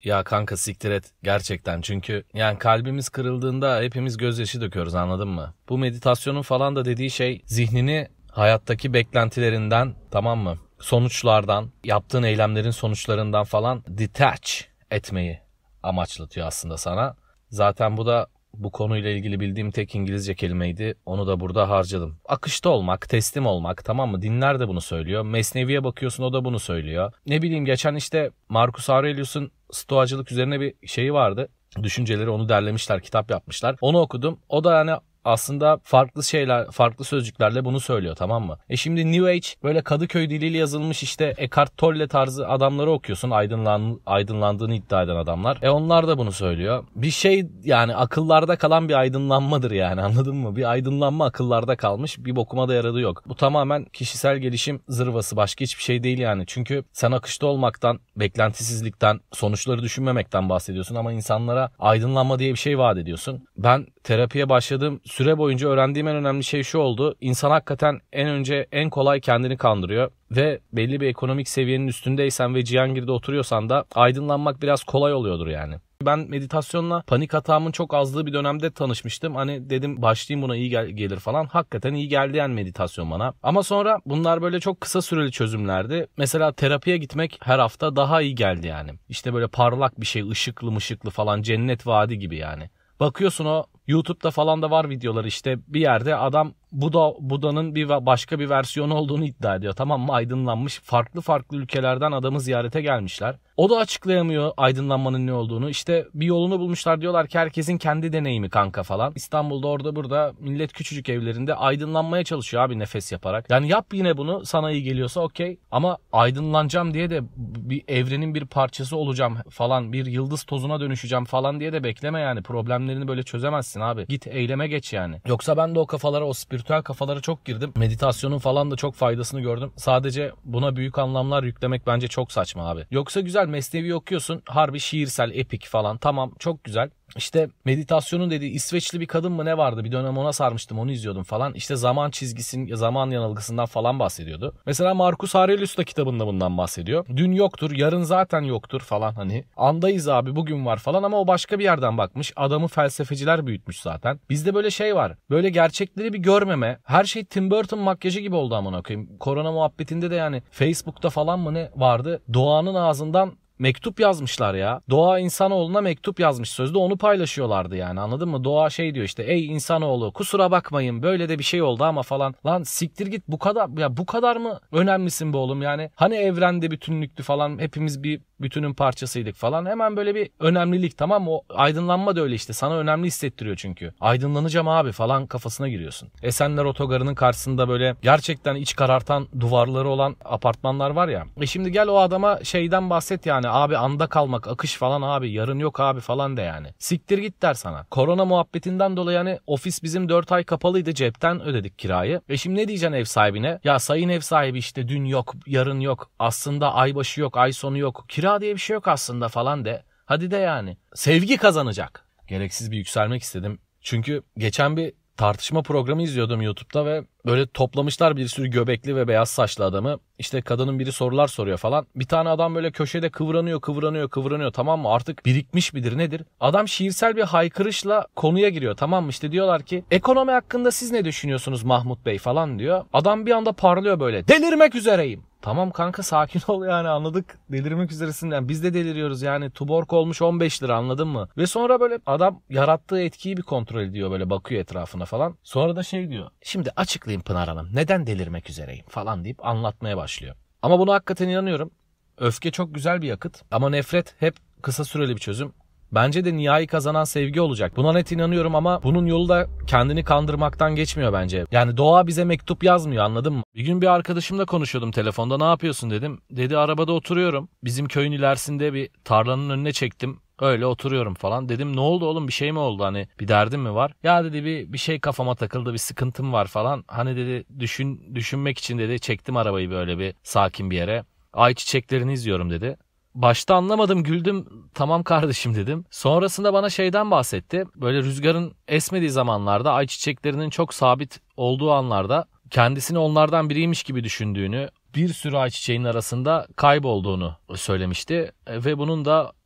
Ya kanka siktir et gerçekten, çünkü yani kalbimiz kırıldığında hepimiz gözyaşı döküyoruz, anladın mı? Bu meditasyonun falan da dediği şey zihnini hayattaki beklentilerinden, tamam mı? Sonuçlardan, yaptığın eylemlerin sonuçlarından falan detach etmeyi amaçlatıyor aslında sana. Zaten bu da bu konuyla ilgili bildiğim tek İngilizce kelimeydi. Onu da burada harcadım. Akışta olmak, teslim olmak, tamam mı? Dinler de bunu söylüyor. Mesnevi'ye bakıyorsun, o da bunu söylüyor. Ne bileyim, geçen işte Marcus Aurelius'un Stoacılık üzerine bir şeyi vardı. Düşünceleri, onu derlemişler, kitap yapmışlar. Onu okudum. O da yani aslında farklı şeyler, farklı sözcüklerle bunu söylüyor, tamam mı? Şimdi New Age böyle Kadıköy diliyle yazılmış işte Eckhart Tolle tarzı adamları okuyorsun, aydınlandığını iddia eden adamlar. Onlar da bunu söylüyor. Bir şey yani akıllarda kalan bir aydınlanmadır yani, anladın mı? Bir aydınlanma akıllarda kalmış, bir bokuma da yaradığı yok. Bu tamamen kişisel gelişim zırvası, başka hiçbir şey değil yani. Çünkü sen akışta olmaktan, beklentisizlikten, sonuçları düşünmemekten bahsediyorsun ama insanlara aydınlanma diye bir şey vaat ediyorsun. Ben terapiye başladığım süre boyunca öğrendiğim en önemli şey şu oldu. İnsan hakikaten en kolay kendini kandırıyor ve belli bir ekonomik seviyenin üstündeysen ve Cihangir'de oturuyorsan da aydınlanmak biraz kolay oluyordur yani. Ben meditasyonla panik atağımın çok azlığı bir dönemde tanışmıştım. Hani dedim başlayayım, buna iyi gelir falan. Hakikaten iyi geldi yani meditasyon bana. Ama sonra bunlar böyle çok kısa süreli çözümlerdi. Mesela terapiye gitmek her hafta daha iyi geldi yani. İşte böyle parlak bir şey, ışıklı mışıklı falan, cennet vaadi gibi yani. Bakıyorsun, o YouTube'da falan da var videoları, işte bir yerde adam Buda'nın başka bir versiyonu olduğunu iddia ediyor. Tamam mı? Aydınlanmış. Farklı ülkelerden adamı ziyarete gelmişler. O da açıklayamıyor aydınlanmanın ne olduğunu. İşte bir yolunu bulmuşlar, diyorlar ki herkesin kendi deneyimi kanka falan. İstanbul'da orada burada millet küçücük evlerinde aydınlanmaya çalışıyor abi, nefes yaparak. Yani yap yine bunu, sana iyi geliyorsa okey. Ama aydınlanacağım diye de bir evrenin bir parçası olacağım falan, bir yıldız tozuna dönüşeceğim falan diye de bekleme yani. Problemlerini böyle çözemezsin abi. Git eyleme geç yani. Yoksa ben de o kafalara, o spiritüel kafalara çok girdim. Meditasyonun falan da çok faydasını gördüm. Sadece buna büyük anlamlar yüklemek bence çok saçma abi. Yoksa güzel, Mesnevi okuyorsun. Harbi şiirsel, epik falan. Tamam, çok güzel. İşte meditasyonun dediği İsveçli bir kadın mı ne vardı? Bir dönem ona sarmıştım, onu izliyordum falan. İşte zaman çizgisinin, zaman yanılgısından falan bahsediyordu. Mesela Marcus Aurelius da kitabında bundan bahsediyor. Dün yoktur, yarın zaten yoktur falan hani. Andayız abi, bugün var falan, ama o başka bir yerden bakmış. Adamı felsefeciler büyütmüş zaten. Bizde böyle şey var. Böyle gerçekleri bir görmeme. Her şey Tim Burton makyajı gibi oldu amına koyayım. Korona muhabbetinde de yani Facebook'ta falan mı ne vardı? Doğanın ağzından mektup yazmışlar ya. Doğa insanoğluna mektup yazmış sözde, onu paylaşıyorlardı yani, anladın mı? Doğa şey diyor işte, ey insanoğlu kusura bakmayın böyle de bir şey oldu ama falan. Lan siktir git, bu kadar ya, bu kadar mı önemlisin be oğlum yani? Hani evrende bütünlüktü falan, hepimiz bir bütünün parçasıydık falan. Hemen böyle bir önemlilik, tamam mı? O aydınlanma da öyle işte, sana önemli hissettiriyor çünkü. Aydınlanacağım abi falan kafasına giriyorsun. Esenler Otogarı'nın karşısında böyle gerçekten iç karartan duvarları olan apartmanlar var ya. Şimdi gel o adama şeyden bahset yani. Abi anda kalmak, akış falan abi, yarın yok abi falan de yani. Siktir git der sana. Korona muhabbetinden dolayı yani ofis bizim 4 ay kapalıydı, cepten ödedik kirayı. Şimdi ne diyeceksin ev sahibine? Ya sayın ev sahibi işte dün yok, yarın yok, aslında ay başı yok, ay sonu yok, kira diye bir şey yok aslında falan de. Hadi de yani. Sevgi kazanacak. Gereksiz bir yükselmek istedim. Çünkü geçen bir tartışma programı izliyordum YouTube'da ve böyle toplamışlar bir sürü göbekli ve beyaz saçlı adamı. İşte kadının biri sorular soruyor falan. Bir tane adam böyle köşede kıvranıyor, tamam mı? Artık birikmiş midir nedir? Adam şiirsel bir haykırışla konuya giriyor, tamam mı? İşte diyorlar ki ekonomi hakkında siz ne düşünüyorsunuz Mahmut Bey falan diyor. Adam bir anda parlıyor böyle. Delirmek üzereyim. Tamam kanka, sakin ol yani, anladık. Delirmek üzeresin yani, biz de deliriyoruz yani. Tuborg olmuş 15 lira, anladın mı? Ve sonra böyle adam yarattığı etkiyi bir kontrol ediyor, böyle bakıyor etrafına falan. Sonra da şey diyor. Şimdi açıklayayım Pınar Hanım, neden delirmek üzereyim falan deyip anlatmaya başlıyor. Ama buna hakikaten inanıyorum. Öfke çok güzel bir yakıt ama nefret hep kısa süreli bir çözüm. Bence de nihai kazanan sevgi olacak. Buna net inanıyorum ama bunun yolu da kendini kandırmaktan geçmiyor bence. Yani doğa bize mektup yazmıyor, anladın mı? Bir gün bir arkadaşımla konuşuyordum telefonda, ne yapıyorsun dedim. Dedi arabada oturuyorum. Bizim köyün ilerisinde bir tarlanın önüne çektim. Öyle oturuyorum falan. Dedim ne oldu oğlum, bir şey mi oldu, hani bir derdin mi var? Ya dedi bir şey kafama takıldı, bir sıkıntım var falan. Hani dedi düşünmek için dedi çektim arabayı böyle bir sakin bir yere. Ay çiçeklerini izliyorum dedi. Başta anlamadım, güldüm. Tamam kardeşim dedim. Sonrasında bana şeyden bahsetti. Böyle rüzgarın esmediği zamanlarda, ayçiçeklerinin çok sabit olduğu anlarda kendisini onlardan biriymiş gibi düşündüğünü, bir sürü ayçiçeğin arasında kaybolduğunu söylemişti. Ve bunun da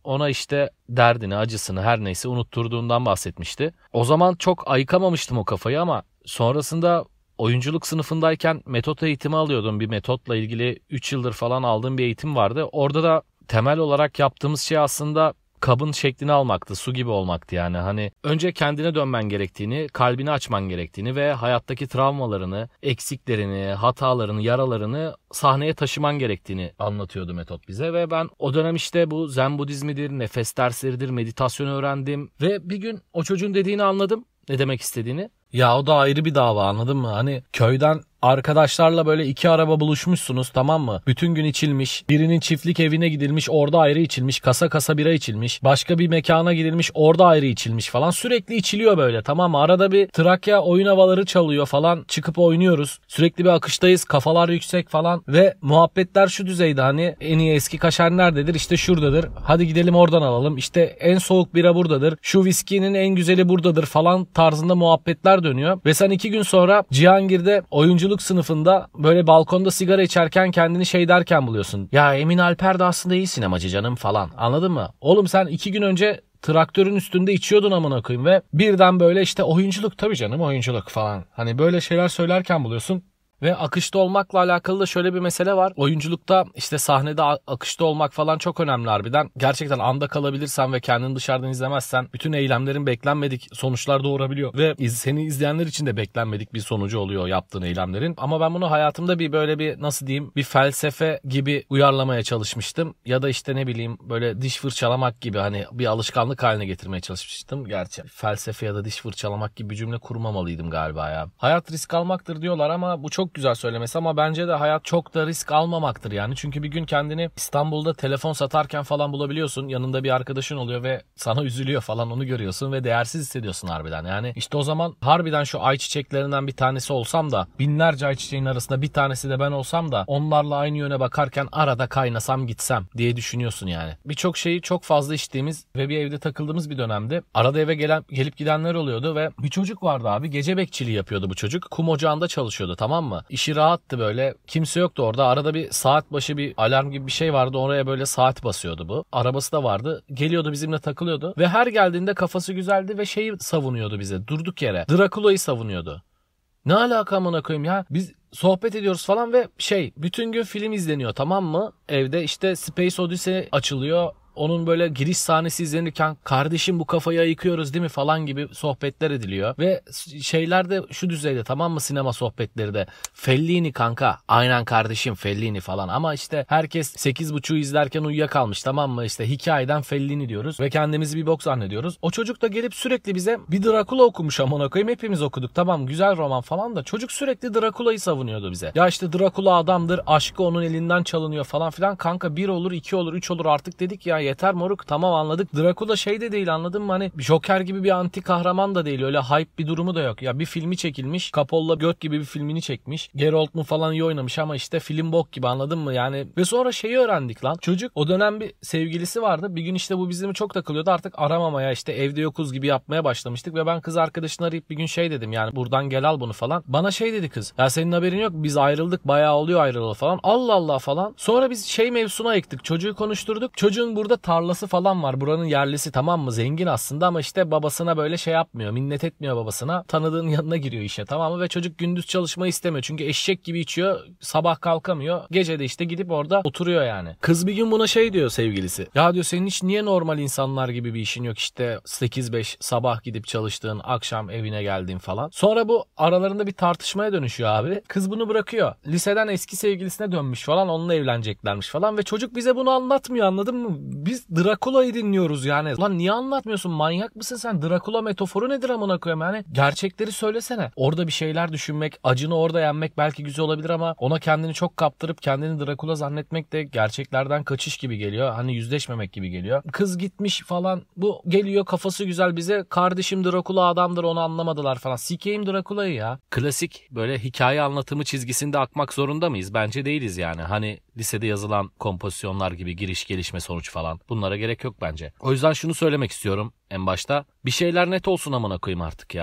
ona işte derdini, acısını her neyse unutturduğundan bahsetmişti. O zaman çok ayıkamamıştım o kafayı ama sonrasında oyunculuk sınıfındayken metot eğitimi alıyordum. Bir metotla ilgili 3 yıldır falan aldığım bir eğitim vardı. Orada da temel olarak yaptığımız şey aslında kabın şeklini almaktı, su gibi olmaktı yani. Hani önce kendine dönmen gerektiğini, kalbini açman gerektiğini ve hayattaki travmalarını, eksiklerini, hatalarını, yaralarını sahneye taşıman gerektiğini anlatıyordu metot bize. Ve ben o dönem işte bu Zen Budizmidir, nefes dersleridir, meditasyonu öğrendim ve bir gün o çocuğun dediğini anladım, ne demek istediğini. Ya o da ayrı bir dava, anladın mı? Hani köyden arkadaşlarla böyle 2 araba buluşmuşsunuz, tamam mı? Bütün gün içilmiş. Birinin çiftlik evine gidilmiş, orada ayrı içilmiş. Kasa kasa bira içilmiş. Başka bir mekana gidilmiş, orada ayrı içilmiş falan. Sürekli içiliyor böyle, tamam mı? Arada bir Trakya oyun havaları çalıyor falan. Çıkıp oynuyoruz. Sürekli bir akıştayız. Kafalar yüksek falan. Ve muhabbetler şu düzeyde, hani en iyi eski kaşar nerededir? İşte şuradadır. Hadi gidelim oradan alalım. İşte en soğuk bira buradadır. Şu viskinin en güzeli buradadır falan tarzında muhabbetler dönüyor. Ve sen 2 gün sonra Cihangir'de oyunculuk sınıfında böyle balkonda sigara içerken kendini şey derken buluyorsun. Ya Emin Alper de aslında iyi sinemacı canım falan. Anladın mı? Oğlum sen 2 gün önce traktörün üstünde içiyordun amına koyayım ve birden böyle işte oyunculuk, tabii canım oyunculuk falan. Hani böyle şeyler söylerken buluyorsun. Ve akışta olmakla alakalı da şöyle bir mesele var. Oyunculukta işte sahnede akışta olmak falan çok önemli harbiden. Gerçekten anda kalabilirsen ve kendini dışarıdan izlemezsen bütün eylemlerin beklenmedik sonuçlar doğurabiliyor. Ve seni izleyenler için de beklenmedik bir sonucu oluyor yaptığın eylemlerin. Ama ben bunu hayatımda bir böyle bir nasıl diyeyim bir felsefe gibi uyarlamaya çalışmıştım. Ya da işte ne bileyim böyle diş fırçalamak gibi hani bir alışkanlık haline getirmeye çalışmıştım. Gerçi felsefe ya da diş fırçalamak gibi bir cümle kurmamalıydım galiba ya. Hayat risk almaktır diyorlar ama bu çok güzel söylemesi, ama bence de hayat çok da risk almamaktır yani. Çünkü bir gün kendini İstanbul'da telefon satarken falan bulabiliyorsun. Yanında bir arkadaşın oluyor ve sana üzülüyor falan, onu görüyorsun ve değersiz hissediyorsun harbiden. Yani işte o zaman harbiden şu ayçiçeklerinden bir tanesi olsam da, binlerce ayçiçeğin arasında bir tanesi de ben olsam da onlarla aynı yöne bakarken arada kaynasam gitsem diye düşünüyorsun yani. Birçok şeyi çok fazla içtiğimiz ve bir evde takıldığımız bir dönemde arada eve gelip gidenler oluyordu ve bir çocuk vardı abi, gece bekçiliği yapıyordu bu çocuk. Kum ocağında çalışıyordu, tamam mı? İşi rahattı böyle. Kimse yoktu orada. Arada bir saat başı bir alarm gibi bir şey vardı. Oraya böyle saat basıyordu bu. Arabası da vardı. Geliyordu bizimle takılıyordu. Ve her geldiğinde kafası güzeldi ve şeyi savunuyordu bize. Durduk yere. Drakula'yı savunuyordu. Ne alaka amına koyayım ya? Biz sohbet ediyoruz falan ve bütün gün film izleniyor, tamam mı? Evde işte Space Odyssey açılıyor. Onun böyle giriş sahnesi izlenirken kardeşim bu kafayı ayıkıyoruz değil mi falan gibi sohbetler ediliyor. Ve şeyler de şu düzeyde, tamam mı, sinema sohbetleri de. Fellini kanka, aynen kardeşim Fellini falan. Ama işte herkes 8.30'u izlerken uyuyakalmış, tamam mı, işte hikayeden Fellini diyoruz. Ve kendimizi bir bok zannediyoruz. O çocuk da gelip sürekli bize bir Drakula okumuş amına koyayım. Hepimiz okuduk, tamam, güzel roman falan da çocuk sürekli Drakula'yı savunuyordu bize. Ya işte Drakula adamdır, aşkı onun elinden çalınıyor falan filan. Kanka 1 olur 2 olur 3 olur artık dedik ya, yeter moruk, tamam anladık. Drakula de değil, anladın mı? Hani Joker gibi bir anti kahraman da değil. Öyle hype bir durumu da yok. Ya bir filmi çekilmiş. Coppola göt gibi bir filmini çekmiş. Geralt mu falan iyi oynamış ama işte film bok gibi, anladın mı? Yani ve sonra şeyi öğrendik lan. Çocuk o dönem bir sevgilisi vardı. Bir gün işte bu bizimle çok takılıyordu. Artık aramamaya, işte evde yokuz gibi yapmaya başlamıştık ve ben kız arkadaşını arayıp bir gün dedim yani buradan gel al bunu falan. Bana dedi kız. Ya senin haberin yok. Biz ayrıldık. Bayağı oluyor ayrılalı falan. Allah Allah falan. Sonra biz mevzusuna ayıktık. Çocuğu konuşturduk. Çocuğun burada tarlası falan var. Buranın yerlisi, tamam mı? Zengin aslında ama işte babasına böyle yapmıyor. Minnet etmiyor babasına. Tanıdığın yanına giriyor işe, tamam mı? Ve çocuk gündüz çalışmayı istemiyor. Çünkü eşek gibi içiyor. Sabah kalkamıyor. Gece de işte gidip orada oturuyor yani. Kız bir gün buna diyor sevgilisi. Ya diyor senin hiç niye normal insanlar gibi bir işin yok, işte 8-5 sabah gidip çalıştığın, akşam evine geldiğin falan. Sonra bu aralarında bir tartışmaya dönüşüyor abi. Kız bunu bırakıyor. Liseden eski sevgilisine dönmüş falan. Onunla evleneceklermiş falan ve çocuk bize bunu anlatmıyor, anladın mı? Biz Drakula'yı dinliyoruz yani. Lan niye anlatmıyorsun? Manyak mısın sen? Drakula metaforu nedir amına koyayım yani? Gerçekleri söylesene. Orada bir şeyler düşünmek, acını orada yenmek belki güzel olabilir ama ona kendini çok kaptırıp kendini Drakula zannetmek de gerçeklerden kaçış gibi geliyor. Hani yüzleşmemek gibi geliyor. Kız gitmiş falan. Bu geliyor kafası güzel bize. Kardeşim Drakula adamdır, onu anlamadılar falan. Sikeyim Drakula'yı ya. Klasik böyle hikaye anlatımı çizgisinde akmak zorunda mıyız? Bence değiliz yani. Hani lisede yazılan kompozisyonlar gibi giriş, gelişme, sonuç falan. Bunlara gerek yok bence. O yüzden şunu söylemek istiyorum en başta. Bir şeyler net olsun amına koyayım artık ya.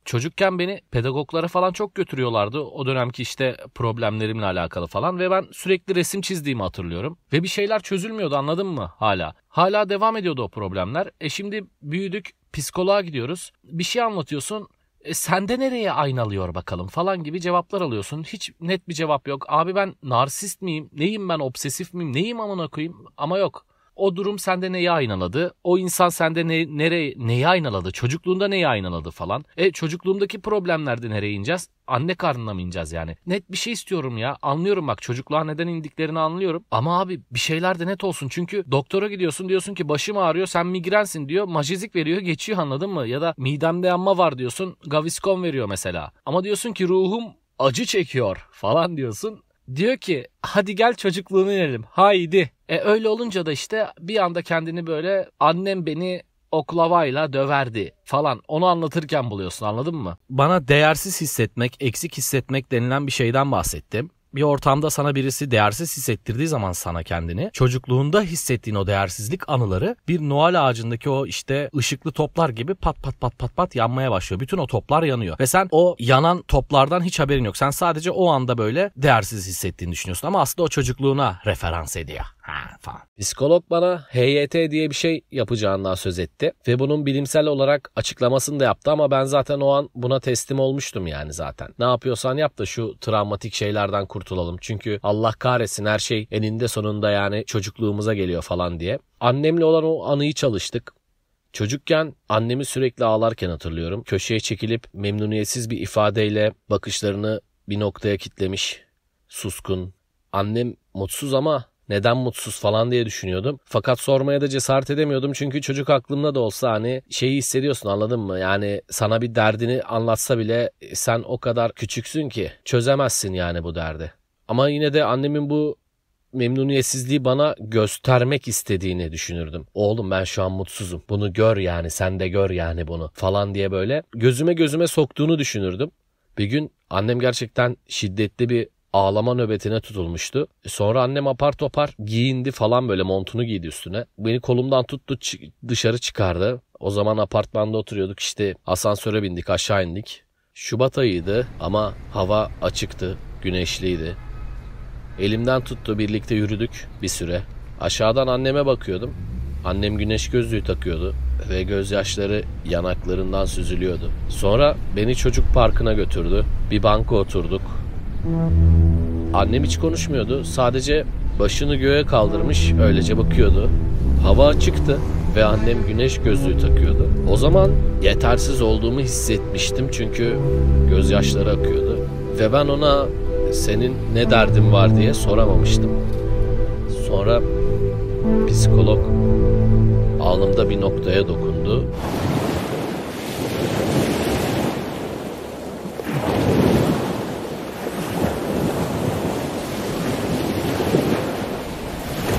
Çocukken beni pedagoglara falan çok götürüyorlardı. O dönemki işte problemlerimle alakalı falan ve ben sürekli resim çizdiğimi hatırlıyorum. Ve bir şeyler çözülmüyordu, anladın mı hala? Hala devam ediyordu o problemler. Şimdi büyüdük, psikoloğa gidiyoruz. Bir şey anlatıyorsun. Sende nereye aynalıyor bakalım falan gibi cevaplar alıyorsun. Hiç net bir cevap yok. Abi ben narsist miyim? Neyim ben, obsesif miyim? Neyim amına koyayım? Ama yok. O durum sende neyi aynaladı? O insan sende neyi aynaladı? Çocukluğunda neyi aynaladı falan? Çocukluğumdaki problemlerde nereye ineceğiz? Anne karnına mı ineceğiz yani? Net bir şey istiyorum ya. Anlıyorum bak, çocukluğa neden indiklerini anlıyorum. Ama abi bir şeyler de net olsun. Çünkü doktora gidiyorsun, diyorsun ki başım ağrıyor, sen migrensin diyor. Majezik veriyor, geçiyor, anladın mı? Ya da midemde yanma var diyorsun, Gaviscon veriyor mesela. Ama diyorsun ki ruhum acı çekiyor falan diyorsun. Diyor ki hadi gel çocukluğunu inelim. Haydi. Öyle olunca da işte bir anda kendini böyle annem beni oklavayla döverdi falan, onu anlatırken buluyorsun, anladın mı? Bana değersiz hissetmek, eksik hissetmek denilen bir şeyden bahsettim. Bir ortamda sana birisi değersiz hissettirdiği zaman sana kendini, çocukluğunda hissettiğin o değersizlik anıları bir Noel ağacındaki o işte ışıklı toplar gibi pat pat pat pat pat yanmaya başlıyor. Bütün o toplar yanıyor ve sen o yanan toplardan hiç haberin yok. Sen sadece o anda böyle değersiz hissettiğini düşünüyorsun ama aslında o çocukluğuna referans ediyor. Falan. Psikolog bana HYT diye bir şey yapacağından söz etti ve bunun bilimsel olarak açıklamasını da yaptı ama ben zaten o an buna teslim olmuştum yani zaten. Ne yapıyorsan yap da şu travmatik şeylerden kurtulalım. Çünkü Allah kahretsin her şey eninde sonunda yani çocukluğumuza geliyor falan diye. Annemle olan o anıyı çalıştık. Çocukken annemi sürekli ağlarken hatırlıyorum. Köşeye çekilip memnuniyetsiz bir ifadeyle bakışlarını bir noktaya kitlemiş, suskun. Annem mutsuz ama neden mutsuz falan diye düşünüyordum. Fakat sormaya da cesaret edemiyordum. Çünkü çocuk aklımda da olsa hani şeyi hissediyorsun, anladın mı? Yani sana bir derdini anlatsa bile sen o kadar küçüksün ki çözemezsin yani bu derdi. Ama yine de annemin bu memnuniyetsizliği bana göstermek istediğini düşünürdüm. Oğlum ben şu an mutsuzum. Bunu gör yani, sen de gör yani bunu falan diye böyle gözüme soktuğunu düşünürdüm. Bir gün annem gerçekten şiddetli bir ağlama nöbetine tutulmuştu. Sonra annem apar topar giyindi falan, böyle montunu giydi üstüne. Beni kolumdan tuttu, dışarı çıkardı. O zaman apartmanda oturuyorduk, işte asansöre bindik, aşağı indik. Şubat ayıydı ama hava açıktı, güneşliydi. Elimden tuttu, birlikte yürüdük bir süre. Aşağıdan anneme bakıyordum. Annem güneş gözlüğü takıyordu ve gözyaşları yanaklarından süzülüyordu. Sonra beni çocuk parkına götürdü. Bir banka oturduk. Annem hiç konuşmuyordu. Sadece başını göğe kaldırmış öylece bakıyordu. Hava açıktı ve annem güneş gözlüğü takıyordu. O zaman yetersiz olduğumu hissetmiştim çünkü gözyaşları akıyordu. Ve ben ona senin ne derdin var diye soramamıştım. Sonra psikolog alnımda bir noktaya dokundu.